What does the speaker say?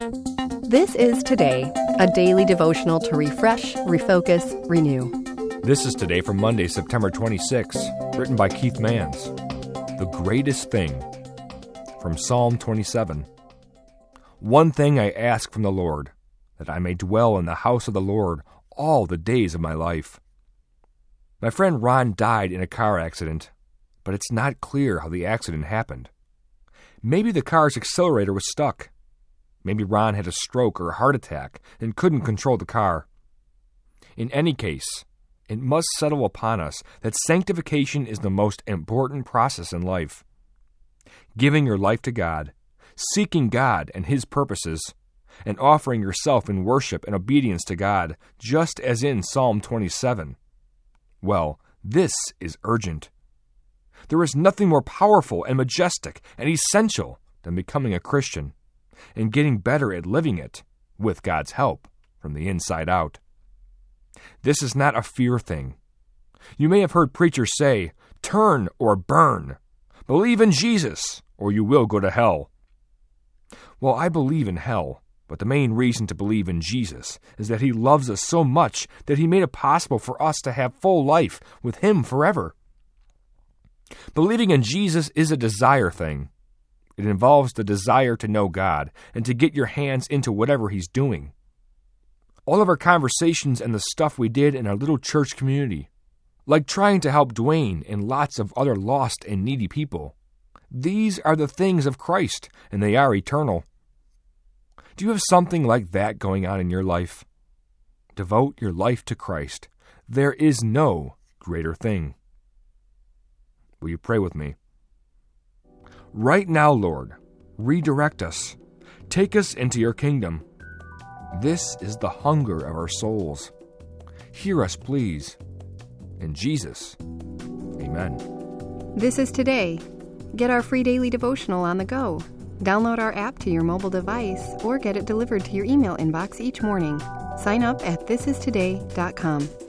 This is Today, a daily devotional to refresh, refocus, renew. This is Today from Monday, September 26, written by Keith Manns. The greatest thing, from Psalm 27. One thing I ask from the Lord, that I may dwell in the house of the Lord all the days of my life. My friend Ron died in a car accident, but it's not clear how the accident happened. Maybe the car's accelerator was stuck. Maybe Ron had a stroke or a heart attack and couldn't control the car. In any case, it must settle upon us that sanctification is the most important process in life. Giving your life to God, seeking God and His purposes, and offering yourself in worship and obedience to God, just as in Psalm 27. Well, this is urgent. There is nothing more powerful and majestic and essential than becoming a Christian and getting better at living it, with God's help, from the inside out. This is not a fear thing. You may have heard preachers say, "Turn or burn. Believe in Jesus, or you will go to hell." Well, I believe in hell, but the main reason to believe in Jesus is that He loves us so much that He made it possible for us to have full life with Him forever. Believing in Jesus is a desire thing. It involves the desire to know God and to get your hands into whatever He's doing. All of our conversations and the stuff we did in our little church community, like trying to help Dwayne and lots of other lost and needy people, these are the things of Christ, and they are eternal. Do you have something like that going on in your life? Devote your life to Christ. There is no greater thing. Will you pray with me? Right now, Lord, redirect us. Take us into your kingdom. This is the hunger of our souls. Hear us, please. In Jesus, amen. This is Today. Get our free daily devotional on the go. Download our app to your mobile device or get it delivered to your email inbox each morning. Sign up at thisistoday.com.